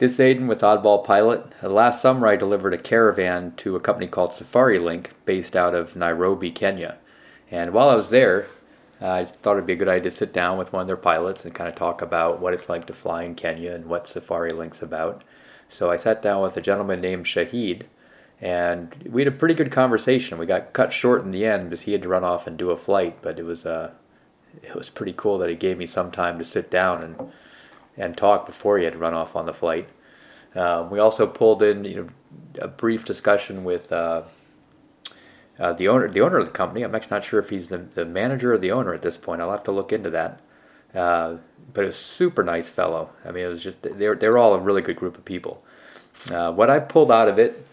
This is Aidan with Oddball Pilot. Last summer I delivered a caravan to a company called Safari Link based out of Nairobi, Kenya. And while I was there, I thought it'd be a good idea to sit down with one of their pilots and kind of talk about what it's like to fly in Kenya and what Safari Link's about. So I sat down with a gentleman named Shahid, and we had a pretty good conversation. We got cut short in the end because he had to run off and do a flight, but it was pretty cool that he gave me some time to sit down and talk before he had to run off on the flight. We also pulled in, a brief discussion with the owner of the company. I'm actually not sure if he's the manager or the owner at this point. I'll have to look into that. But it was a super nice fellow. I mean, it was just they're all a really good group of people. What I pulled out of it,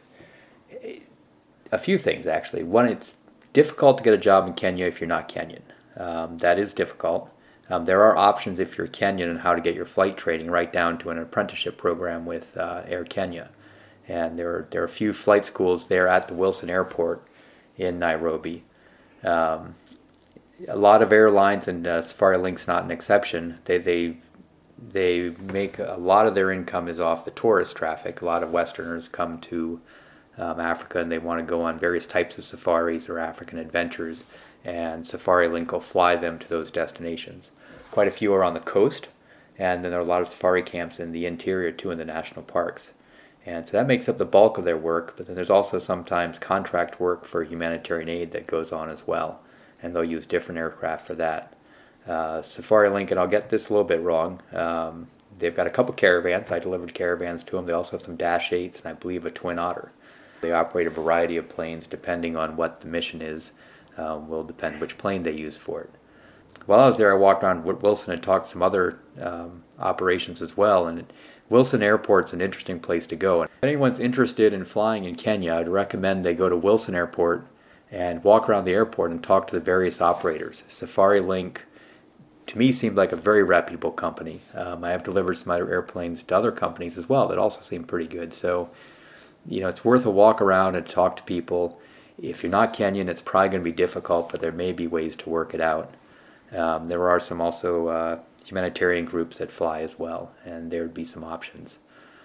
a few things actually. One, it's difficult to get a job in Kenya if you're not Kenyan. That is difficult. There are options if you're Kenyan on how to get your flight training, right down to an apprenticeship program with Air Kenya. And there are a few flight schools there at the Wilson Airport in Nairobi. A lot of airlines, and Safari Link's not an exception, they make a lot of their income is off the tourist traffic. A lot of Westerners come to Africa and they want to go on various types of safaris or African adventures, and Safari Link will fly them to those destinations. Quite a few are on the coast, and then there are a lot of safari camps in the interior too, in the national parks. And so that makes up the bulk of their work, but then there's also sometimes contract work for humanitarian aid that goes on as well, and they'll use different aircraft for that. Safari Link, and I'll get this a little bit wrong, they've got a couple caravans. I delivered caravans to them. They also have some Dash 8s and I believe a Twin Otter. They operate a variety of planes depending on what the mission is. Will depend which plane they use for it. While I was there, I walked around Wilson and talked to some other operations as well. And Wilson Airport's an interesting place to go. If anyone's interested in flying in Kenya, I'd recommend they go to Wilson Airport and walk around the airport and talk to the various operators. Safari Link, to me, seemed like a very reputable company. I have delivered some other airplanes to other companies as well that also seem pretty good. So, it's worth a walk around and talk to people. If you're not Kenyan, it's probably going to be difficult, but there may be ways to work it out. There are some also humanitarian groups that fly as well, and there would be some options.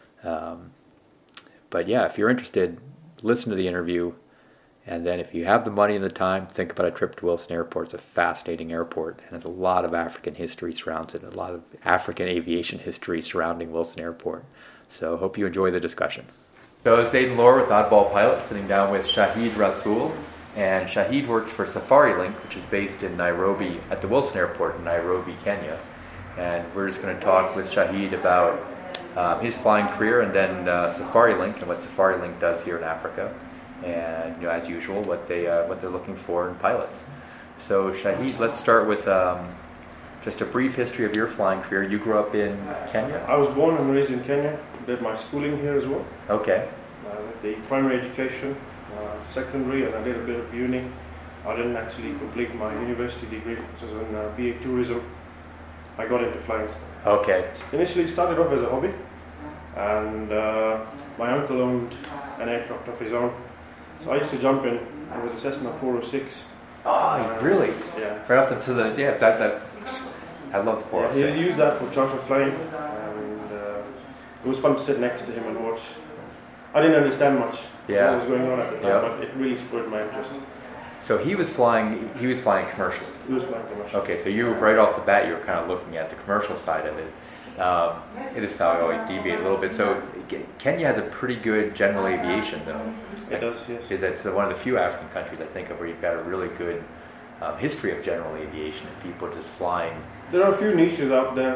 But yeah, if you're interested, listen to the interview, and then if you have the money and the time, think about a trip to Wilson Airport. It's a fascinating airport, and there's a lot of African history surrounds it, a lot of African aviation history surrounding Wilson Airport. So hope you enjoy the discussion. So it's Aidan Lohr with Oddball Pilot, sitting down with Shahid Rasool, and Shahid works for Safari Link, which is based in Nairobi, at the Wilson Airport in Nairobi, Kenya. And we're just going to talk with Shahid about his flying career, and then Safari Link and what Safari Link does here in Africa, and as usual, what they're looking for in pilots. So Shahid, let's start with just a brief history of your flying career. You grew up in Kenya? I was born and raised in Kenya. Did my schooling here as well. Okay. The primary education, secondary, and I did a bit of uni. I didn't actually complete my university degree, which was in BA Tourism. I got into flying. Okay. Initially started off as a hobby, and my uncle owned an aircraft of his own. So I used to jump in. It was a Cessna 406. Oh, really? Yeah. Right off to the that. I love the 406. Yeah, he used that for charter flying, and it was fun to sit next to him and watch. I didn't understand much what was going on at the time, but it really spurred my interest. So he was flying commercial. He was flying commercial. Okay, so you right off the bat, you were kind of looking at the commercial side of it. It is how I always deviate a little bit. So Kenya has a pretty good general aviation, though. It does, yes. It's one of the few African countries I think of where you've got a really good history of general aviation and people just flying. There are a few niches out there.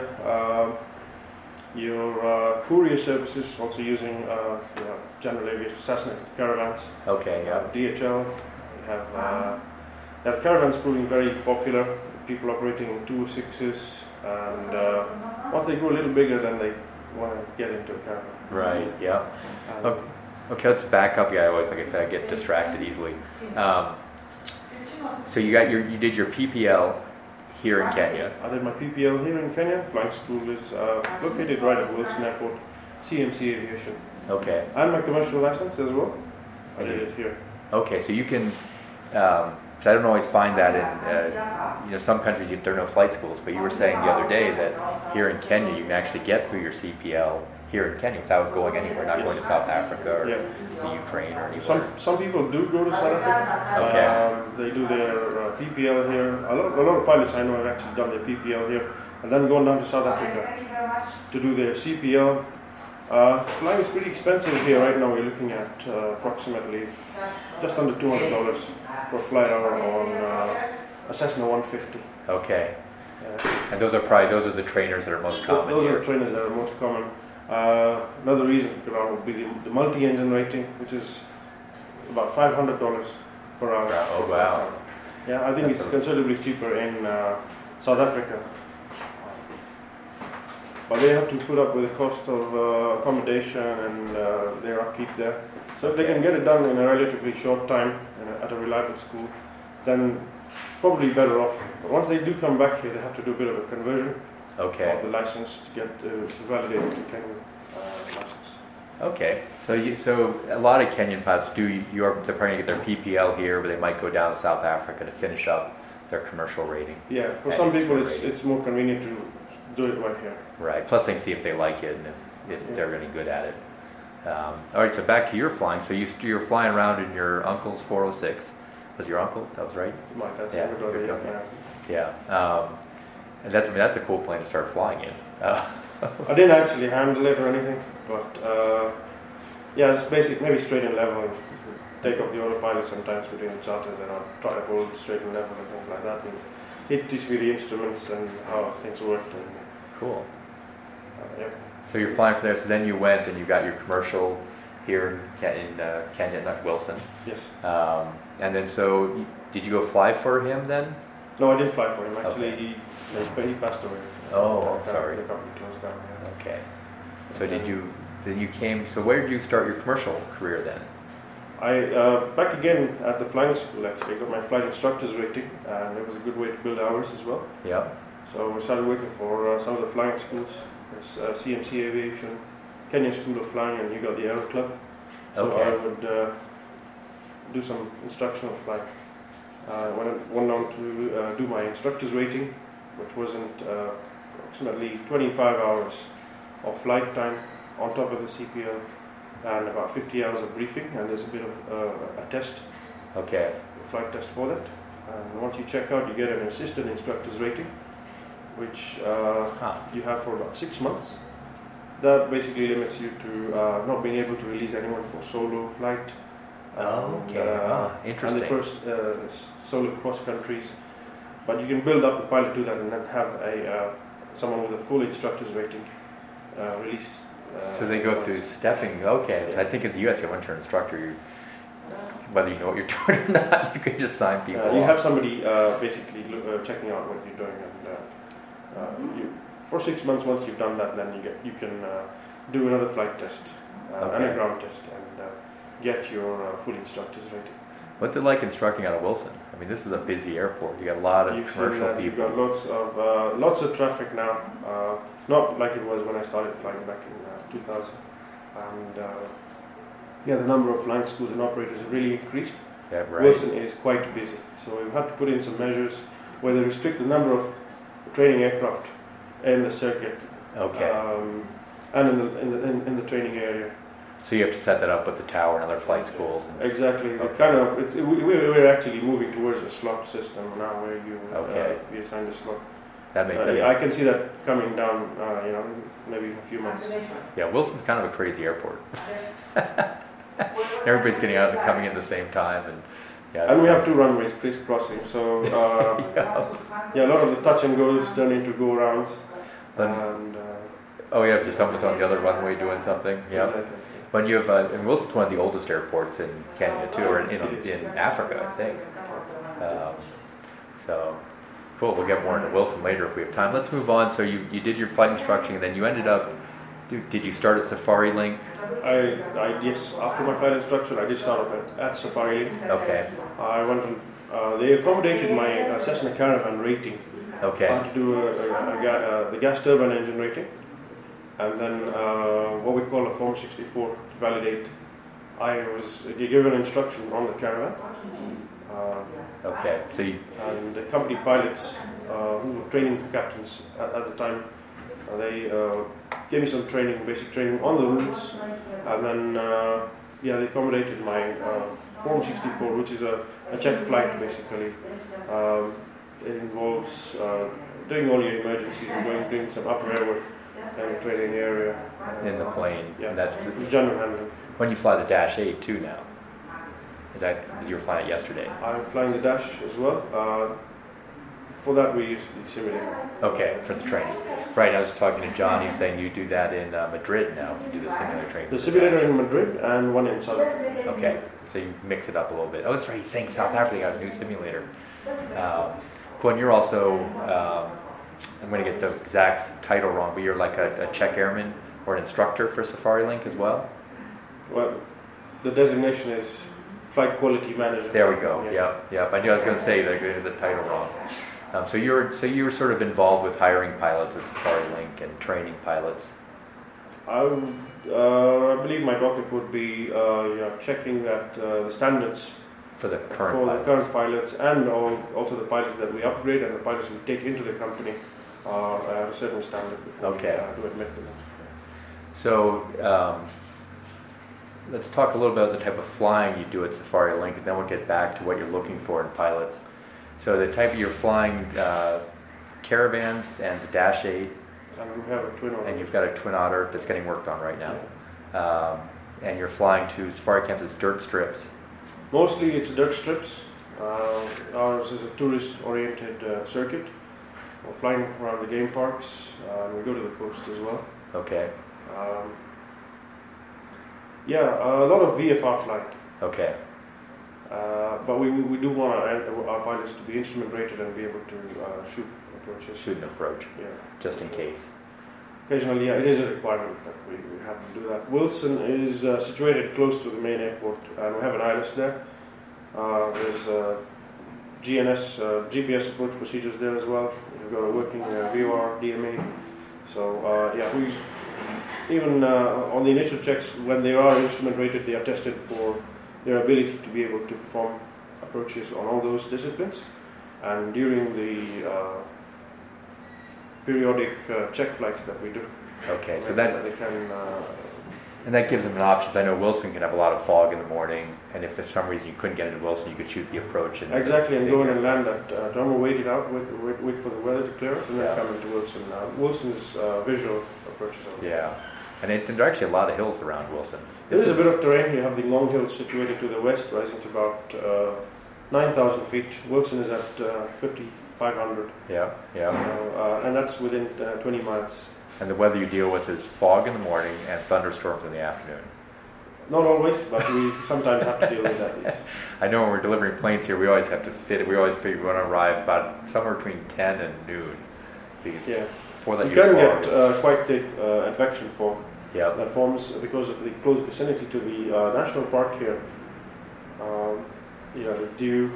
Your courier services, also using general aviation, Cessna caravans. Okay, yeah. DHL. They have caravans proving very popular. People operating in 206s, and once they grow a little bigger, then they want to get into a caravan. Right. Yeah. Okay, let's back up. Yeah, I always, like I said, I get distracted easily. So you did your PPL here in Kenya. I did my PPL here in Kenya. Flight school is located right at Wilson Airport, CMC Aviation. Okay. And my commercial license as well. I did it here. Okay, so you can. So I don't always find that in some countries there are no flight schools, but you were saying the other day that here in Kenya you can actually get through your CPL here in Kenya without going anywhere, not going to South Africa or Yeah. the Ukraine or anywhere. Some people do go to South Africa. Okay. They do their PPL here. A lot of pilots I know have actually done their PPL here and then gone down to South Africa to do their CPL. Flying is pretty expensive here right now. We're looking at approximately just under $200 for a flight hour on a Cessna 150. Okay. And those are the trainers that are most common Those here. are the trainers that are most common. Another reason would be the multi-engine rating, which is about $500 per hour. Oh, per wow. flight hour. Yeah, I think That's it's considerably cheaper in South Africa. But they have to put up with the cost of accommodation and their upkeep there. So if they can get it done in a relatively short time at a reliable school, then probably better off. But once they do come back here, they have to do a bit of a conversion Okay. of the license to get to validate the Kenyan license. Okay. So a lot of Kenyan pilots they're probably going to get their PPL here, but they might go down to South Africa to finish up their commercial rating. Yeah, for And some people rating. it's more convenient to do it right here. Right. Plus, they can see if they like it and if they're really good at it. All right. So back to your flying. So you're flying around in your uncle's 406. Was your uncle? That was right. My dad's Yeah, younger daughter, your yeah. Yeah. And that's a cool plane to start flying in. I didn't actually handle it or anything, but yeah, it's basic, maybe straight and level. And take off the autopilot sometimes between the charters, and I'll try to hold straight and level and things like that. And he'd teach me the instruments and how things worked. And Cool. yeah. So you're flying from there. So then you went and you got your commercial here in Kenya, not Wilson. Yes. And then did you go fly for him then? No, I didn't fly for him. Actually, Okay. he passed away. Oh, sorry. The company closed down. Yeah. Okay. So so where did you start your commercial career then? I back again at the flying school. Actually, I got my flight instructor's rating, and it was a good way to build hours as well. Yeah. So we started working for some of the flying schools. There's CMC Aviation, Kenyan School of Flying, and you got the Aero Club. So Okay. I would do some instructional flying. When I went on to do my instructor's rating, which wasn't approximately 25 hours of flight time on top of the CPL, and about 50 hours of briefing, and there's a bit of a test, Okay. a flight test for that. And once you check out, you get an assistant instructor's rating, which you have for about 6 months. That basically limits you to not being able to release anyone for solo flight. Interesting. And the first solo cross countries. But you can build up the pilot to that and then have someone with a full instructor's rating release. So they go through stepping. Okay. Yeah. I think in the U.S. once you're an instructor, whether you know what you're doing or not, you can just sign people you off. have somebody basically checking out what you're doing, and for 6 months, once you've done that, then you can do another flight test and a ground test, and get your full instructor's rating. What's it like instructing out of Wilson? I mean, this is a busy airport. You got a lot of You've seen commercial that. You've people. got lots of traffic now. Not like it was when I started flying back in 2000. And the number of flying schools and operators have really increased. Yeah, right. Wilson is quite busy, so we've had to put in some measures where they restrict the number of training aircraft in the circuit, Okay. and in the training area. So you have to set that up with the tower and other flight schools. Exactly. Okay. We're actually moving towards a slot system now, where you be assigned a slot. That makes I can see that coming down, maybe in a few months. Yeah, Wilson's kind of a crazy airport. Everybody's getting out and coming in at the same time, And we have 2 runways crisscrossing, so a lot of the touch and goes turn into go rounds. Oh yeah, so someone's on the other runway doing something. Yeah. Exactly. When you have, and Wilson's one of the oldest airports in Kenya too, or in Africa, I think. So cool. We'll get more into Wilson later if we have time. Let's move on. So you did your flight instruction, and then you ended up. Did you start at Safari Link? Yes. After my flight instruction, I did start off at Safari Link. Okay. I went and they accommodated my Cessna Caravan rating. Okay. I had to do the gas turbine engine rating, and then what we call a Form 64 to validate. I was given instruction on the Caravan. Okay. So And the company pilots, who were training captains at the time, they gave me some training, basic training on the routes, and then they accommodated my Form 64, which is a check flight basically. It involves doing all your emergencies and doing some upper air work in the training area. In the plane. Yeah, and that's general handling. when you fly the Dash 8 too now. Is that you were flying it yesterday? I'm flying the Dash as well. For that we use the simulator. Okay, for the training. Right, I was talking to John, he was saying you do that in Madrid now, you do the simulator training. The simulator in Madrid and one in South Africa. Okay, so you mix it up a little bit. Oh, that's right, he's saying South Africa got a new simulator. Quinn, you're also, I'm going to get the exact title wrong, but you're like a check airman or an instructor for Safari Link as well? Well, the designation is Flight Quality Manager. There we go, yep. I knew I was going to say that, the title wrong. So you're sort of involved with hiring pilots at Safari Link and training pilots. I believe my docket would be checking that the standards for the current pilots and also the pilots that we upgrade and the pilots we take into the company are at a certain standard before we do admit them. So let's talk a little bit about the type of flying you do at Safari Link, and then we'll get back to what you're looking for in pilots. So the type you're flying Caravans and the Dash 8. And we have a Twin Otter. And you've got a Twin Otter that's getting worked on right now. And you're flying to Safari Camps as dirt strips. Mostly it's dirt strips. Ours is a tourist-oriented circuit. We're flying around the game parks. We go to the coast as well. Okay. A lot of VFR flight. Okay. But we do want our pilots to be instrument rated and be able to shoot approaches. Shoot an approach. Yeah. Just in case. Occasionally, it is a requirement that we have to do that. Wilson is situated close to the main airport, and we have an ILS there. There's GPS approach procedures there as well. We've got a working VOR, DMA. So we even on the initial checks, when they are instrument rated, they are tested for their ability to be able to perform approaches on all those disciplines. And during the periodic check flights that we do. Okay, so that they can. And that gives them an option. I know Wilson can have a lot of fog in the morning, and if for some reason you couldn't get into Wilson, you could shoot the approach. And go in and land at Drummer, wait it out, wait for the weather to clear up, and then come into Wilson. Wilson's visual approaches. Yeah, and there are actually a lot of hills around Wilson. There is a bit of terrain. You have the Long Hills situated to the west, rising to about 9,000 feet. Wilson is at 5,500. And that's within 20 miles. And the weather you deal with is fog in the morning and thunderstorms in the afternoon. Not always, but we sometimes have to deal with that. Yes. I know when we're delivering planes here, we always have to fit it. We always figure we want to arrive about somewhere between 10 and noon. Before that, you can get quite thick advection fog. Yeah. That forms because of the close vicinity to the national park here. The dew.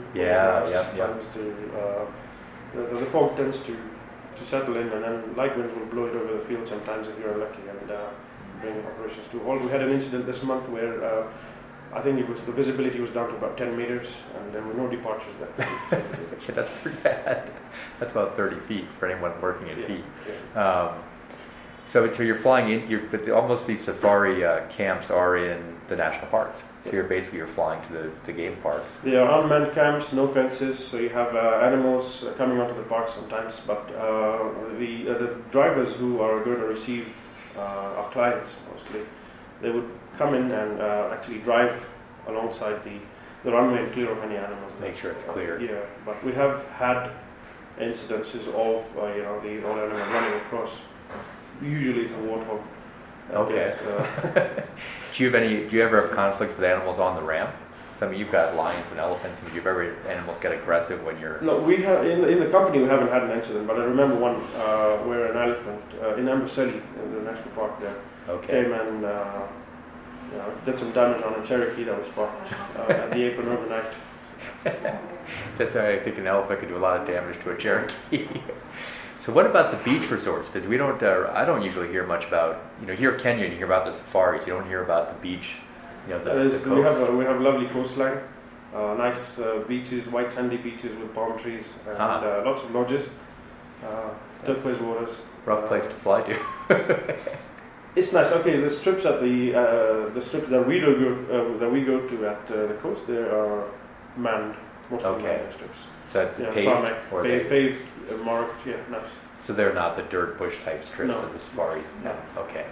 The fog tends to settle in, and then light winds will blow it over the field sometimes if you're lucky and bring operations to a halt. We had an incident this month where I think the visibility was down to about 10 meters and there were no departures there. That's pretty bad. That's about 30 feet for anyone working at feet. Yeah. So you're flying in, but almost these safari camps are in the national parks. So you're flying to the game parks. They are unmanned camps, no fences, so you have animals coming onto the park sometimes, but the drivers who are going to receive our clients mostly, they would come in and actually drive alongside the runway and clear of any animals. Make sure it's clear. Yeah, but we have had incidences of the old animal running across. Usually it's a warthog. Okay. Do you ever have conflicts with animals on the ramp? I mean, you've got lions and elephants. Do you ever animals get aggressive when you're? No, we have in the company we haven't had an incident, but I remember one where an elephant in Amboseli, in the national park there, came and did some damage on a Cherokee that was parked at the apron overnight. That's why I think an elephant could do a lot of damage to a Cherokee. So what about the beach resorts? Because we don't, I don't usually hear much about, here in Kenya you hear about the safaris, you don't hear about the beach, the coast. We have lovely coastline, nice beaches, white sandy beaches with palm trees, and lots of lodges, turquoise waters. Rough place to fly to. It's nice. Okay, the strips at the strips that we go to at the coast, they are manned. Most of them manned strips. Is that paved? Or paved, marked. Yeah, nice. So they're not the dirt bush type strips of the safari. No. Okay.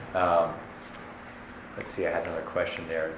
Let's see. I had another question there.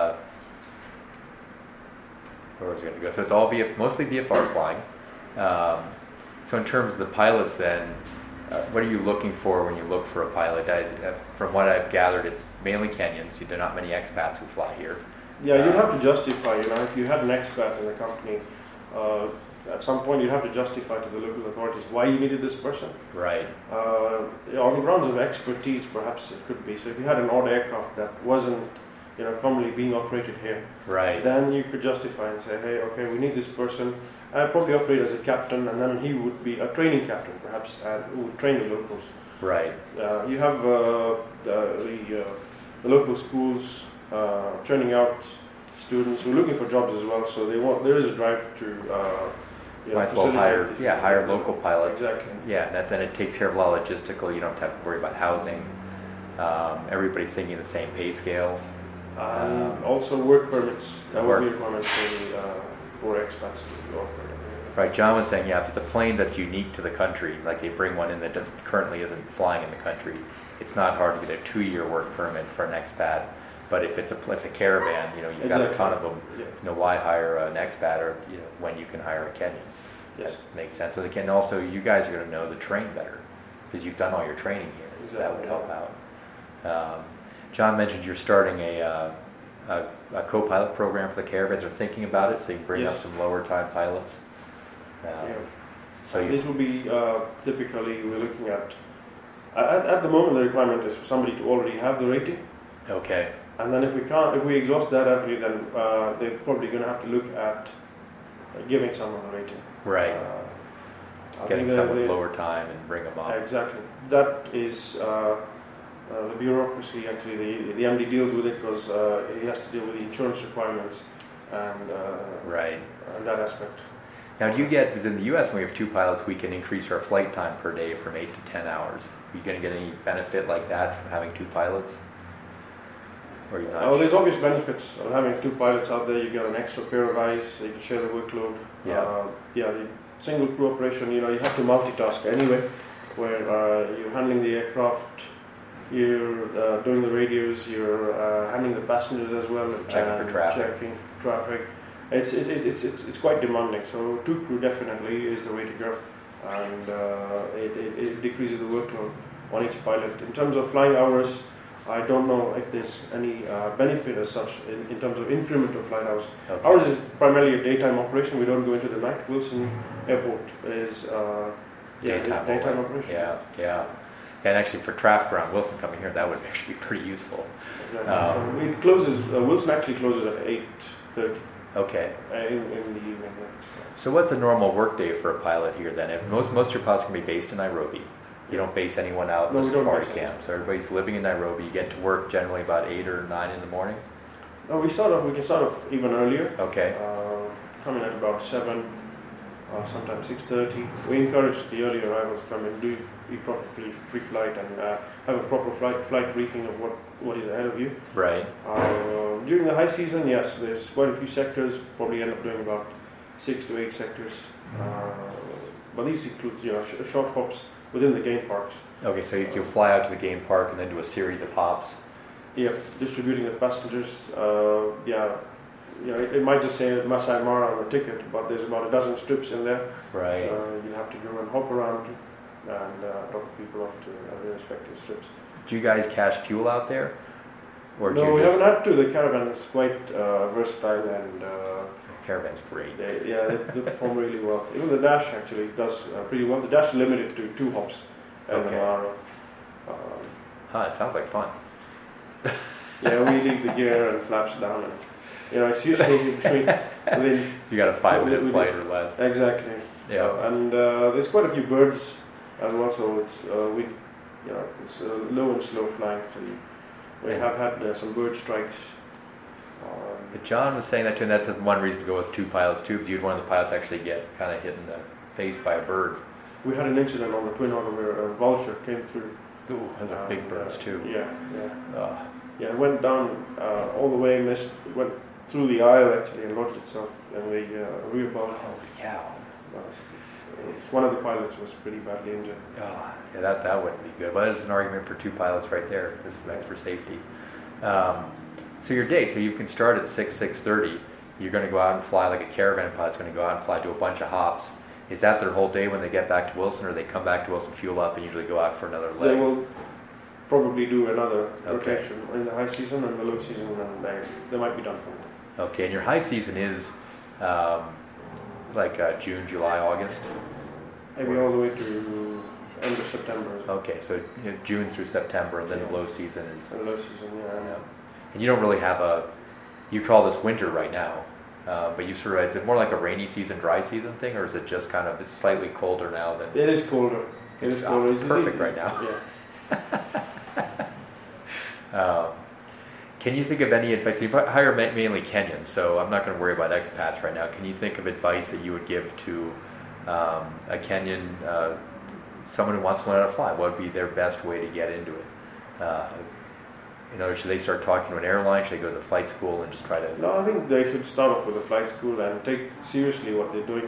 Where was I going to go? So it's all mostly VFR flying. So in terms of the pilots, then, what are you looking for when you look for a pilot? From what I've gathered, it's mainly Kenyans. There are not many expats who fly here. Yeah, you'd have to justify. If you had an expat in the company, at some point you'd have to justify to the local authorities why you needed this person. Right. On the grounds of expertise, perhaps it could be. So if you had an odd aircraft that wasn't, commonly being operated here, right, then you could justify and say, hey, okay, we need this person. I'd probably operate as a captain, and then he would be a training captain, perhaps, who would train the locals. Right. You have the local schools training out students who are looking for jobs as well. So there is a drive to might as well hire local pilots. Exactly. Yeah, then it takes care of a lot of logistical. You don't have to worry about housing. Everybody's thinking the same pay scale. Also work permits. That would be a requirement for expats to operate. Right, John was saying, if it's a plane that's unique to the country, like they bring one in that currently isn't flying in the country, it's not hard to get a 2-year work permit for an expat. But if it's a caravan, you've got a ton of them. Yeah. Why hire an expat or when you can hire a Kenyan? Yes. That makes sense. So they can also, you guys are going to know the terrain better because you've done all your training here. Exactly. So that would help out. John mentioned you're starting a co-pilot program for the caravans, or thinking about it, so you can bring up some lower time pilots. So it will be typically we're looking at the moment the requirement is for somebody to already have the rating. Okay. And then if we exhaust that avenue, then they're probably going to have to look at giving someone a rating. Right. Getting someone with lower time and bring them up. Exactly. That is the bureaucracy. Actually, the MD deals with it because he has to deal with the insurance requirements and that aspect. Now, do you get, because in the U.S. when we have 2 pilots, we can increase our flight time per day from 8 to 10 hours. Are you going to get any benefit like that from having 2 pilots? Or are you not there's obvious benefits of having 2 pilots out there. You get an extra pair of eyes, so you can share the workload. The single crew operation, you have to multitask anyway, where you're handling the aircraft, you're doing the radios, you're handling the passengers as well, checking for traffic. It's quite demanding. So 2 crew definitely is the way to go, and it decreases the workload on each pilot. In terms of flying hours, I don't know if there's any benefit as such in terms of increment of flight hours. Okay. Ours is primarily a daytime operation. We don't go into the night. Wilson Airport is daytime operation. Yeah. And actually, for traffic around Wilson coming here, that would actually be pretty useful. Exactly. So it closes. Wilson actually closes at 8:30. Okay. In the evening. So what's a normal work day for a pilot here then? If most of your pilots can be based in Nairobi. You don't base anyone out in the safari camp. So everybody's living in Nairobi. You get to work generally about 8 or 9 in the morning? No, we can start off even earlier. Okay. Coming at about 7, sometimes 6:30. We encourage the early arrivals to come and be proper pre-flight and have a proper flight briefing of what is ahead of you. Right. During the high season, yes, there's quite a few sectors. Probably end up doing about 6 to 8 sectors. But these include short hops within the game parks. Okay, so you'll fly out to the game park and then do a series of hops. Yep, distributing the passengers. It might just say Masai Mara on the ticket, but there's about a dozen strips in there. Right. So you have to go and hop around and drop people off to their respective strips. Do you guys cache fuel out there? Or no, we haven't had to. The caravan is quite versatile and... Caravan's great. They perform really well. Even the dash actually does pretty well. The dash is limited to 2 hops. And it sounds like fun. We leave the gear and flaps down, and it's usually within. You got a 5-minute flight or less. Exactly. Yeah. And there's quite a few birds as well, so it's it's low and slow flying. So we have had some bird strikes. John was saying that too, and that's one reason to go with 2 pilots too, because you'd one of the pilots actually get kind of hit in the face by a bird. We had an incident on the Twin Otter where a vulture came through Ooh, those are big burns too. Yeah, yeah. Yeah, it went down all the way, went through the aisle actually and lodged itself in the rear bowl. Holy cow. One of the pilots was pretty badly injured. Oh, yeah, that wouldn't be good. But it's an argument for two pilots right there. This is meant for safety. So your day, so you can start at 6:30. You're going to go out and fly like a caravan pilot's going to go out and fly, do a bunch of hops. Is that their whole day when they get back to Wilson, or they come back to Wilson, fuel up, and usually go out for another leg? They will probably do another rotation in the high season and the low season, and they might be done for it. Okay, and your high season is June, July, August? Maybe all the way to end of September. Okay, so June through September, and then the low season is... The low season, yeah. And you don't really have you call this winter right now, but you sort of, is it more like a rainy season, dry season thing, or is it just kind of, it's slightly colder now than... It is colder. It's perfect right now. Yeah. Can you think of any advice? You hire mainly Kenyans, so I'm not going to worry about expats right now. Can you think of advice that you would give to a Kenyan, someone who wants to learn how to fly? What would be their best way to get into it? Should they start talking to an airline? Should they go to the flight school and just try to... No, I think they should start off with a flight school and take seriously what they're doing.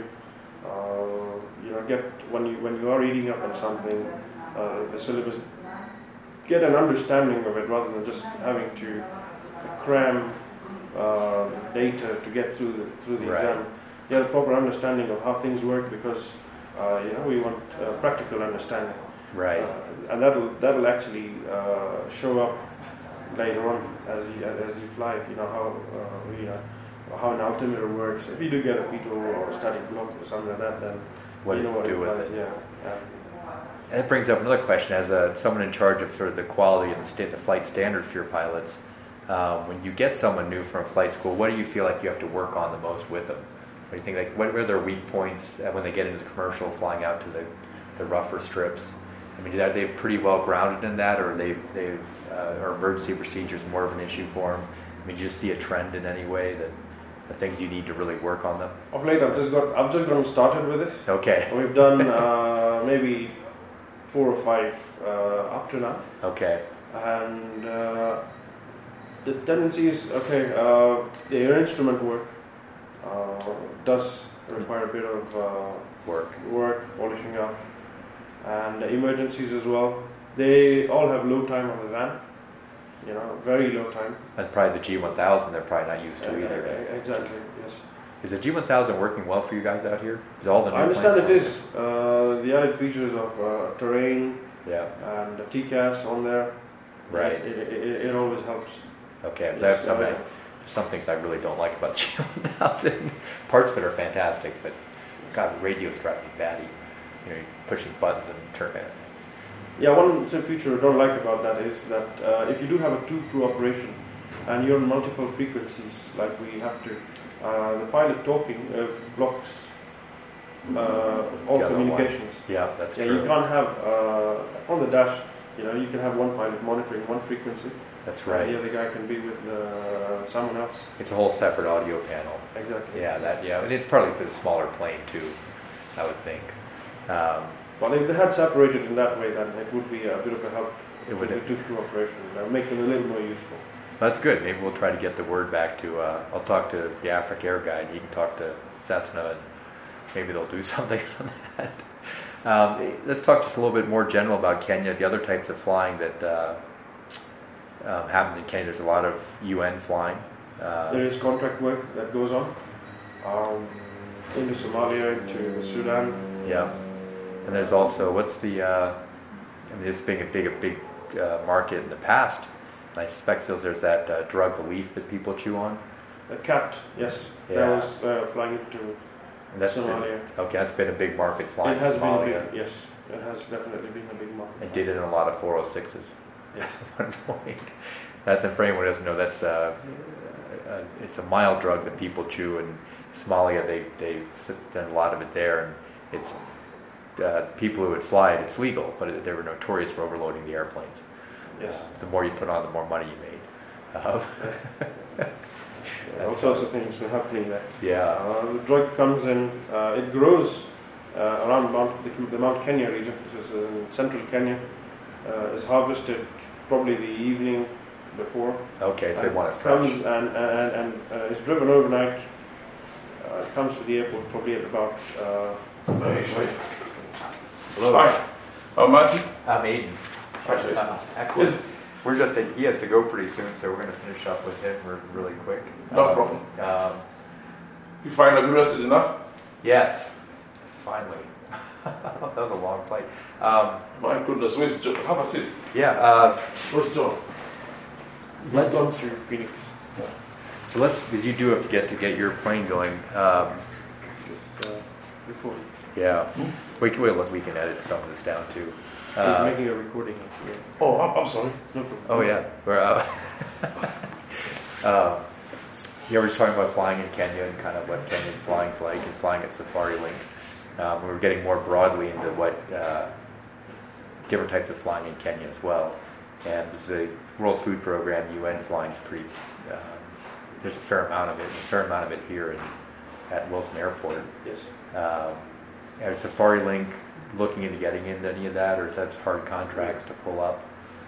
When you are reading up on something, the syllabus, get an understanding of it rather than just having to cram data to get through the exam. You have a proper understanding of how things work, because we want practical understanding. Right. And that'll actually show up later on as you fly. If you know how an altimeter works. If you do get a pitot or a static block or something like that, then what you know what do it with does. it. Yeah. And that brings up another question. As someone in charge of sort of the quality and the flight standards for your pilots, when you get someone new from flight school, what do you feel like you have to work on the most with them? What do you think? Like, what are their weak points when they get into the commercial, flying out to the rougher strips? I mean, are they pretty well grounded in that, or are emergency procedures more of an issue for them? I mean, do you see a trend in any way that the things you need to really work on them? Of late, I've just gotten started with this. Okay. We've done maybe 4 or 5 up to now. Okay. And the tendency is your instrument work does require a bit of work, polishing up, and emergencies as well. They all have low time on the van, very low time. And probably the G1000 they're probably not used to either. Exactly, yes. Is the G1000 working well for you guys out here? Is all the new I understand it planes is. The added features of terrain and the TCAS on there, right? It always helps. Okay, that's some things I really don't like about the G1000. Parts of it are fantastic, but God, the radios drive me batty. You're pushing buttons and turning it. Yeah, one feature I don't like about that is that if you do have a 2-crew operation and you're on multiple frequencies, like we have to, the pilot talking blocks all communications. Yeah, that's true. You can't have on the dash. You can have one pilot monitoring one frequency. That's right. The other guy can be with someone else. It's a whole separate audio panel. Exactly. Yeah, and it's probably for the smaller plane too, I would think. Well, if they had separated in that way, then it would be a bit of a help with the 2-crew operation. Make them a little more useful. That's good. Maybe we'll try to get the word back to. I'll talk to the Afric Air guy, and you can talk to Cessna, and maybe they'll do something on that. Let's talk just a little bit more general about Kenya. The other types of flying that happens in Kenya. There's a lot of UN flying. There is contract work that goes on into Somalia, into Sudan. Yeah, and there's also this being a big market in the past. And I suspect still there's that drug, the leaf that people chew on. Cat, yes. Yeah. That was flying into Somalia. That's been a big market flying to Somalia. Been a big, yes, it has definitely been a big market. I did it in a lot of 406s. Yes. At one point. That's, and for anyone who doesn't know, that's it's a mild drug that people chew in Somalia. They've done a lot of it there, and it's people who would fly it, it's legal, but they were notorious for overloading the airplanes. Yes. The more you put on, the more money you made. All sorts of things were happening there. Yeah. The drug comes in, it grows around the Mount Kenya region, which is in central Kenya, It's harvested probably the evening before. Okay, so they want it fresh. Comes and it's driven overnight. It comes to the airport probably at about. Hello. Hi. Matthew. I'm Aiden. Excellent. We're just he has to go pretty soon, so we're going to finish up with him really quick. No problem. You find that interested enough? Yes. Finally. That was a long flight. My goodness, where's John? Have a seat. Yeah. Where's John? Let's go through Phoenix. So because you do have to get your plane going. Recording. Yeah. We can edit some of this down too. He's making a recording here. Oh, I'm sorry. No problem. Oh yeah. We're yeah, we're just talking about flying in Kenya and kind of what Kenyan flying's like and flying at Safari Link. We're getting more broadly into what different types of flying in Kenya as well. And the World Food Program, UN flying is pretty. There's a fair amount of it here at Wilson Airport. Yes. Is Safari Link looking into getting into any of that, or is that hard contracts to pull up?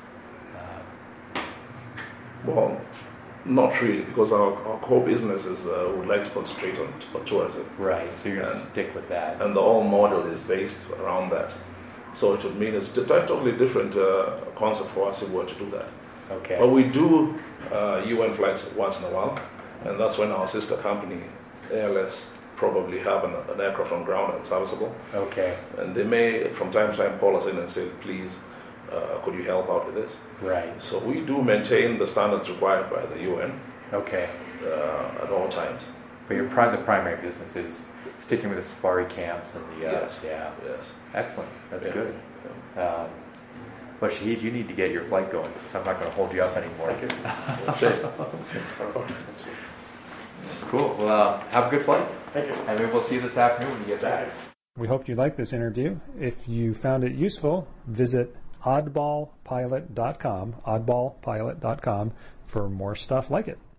Well, not really, because our core business is would like to concentrate on tourism. Right, so you're going to stick with that. And the whole model is based around that. So it would mean it's a totally different concept for us if we were to do that. Okay. But we do UN flights once in a while, and that's when our sister company, ALS, probably have an aircraft on ground and serviceable. Okay. And they may, from time to time, call us in and say, please, could you help out with this? Right. So we do maintain the standards required by the UN. Okay. At all times. But the primary business is sticking with the safari camps and the Yes. Yeah. Yes. Excellent. That's Yeah. good. Yeah. But Shahid, you need to get your flight going, so I'm not going to hold you up anymore. Cool. Well, have a good flight. Thank you. And maybe we'll see you this afternoon when you get back. We hope you liked this interview. If you found it useful, visit oddballpilot.com for more stuff like it.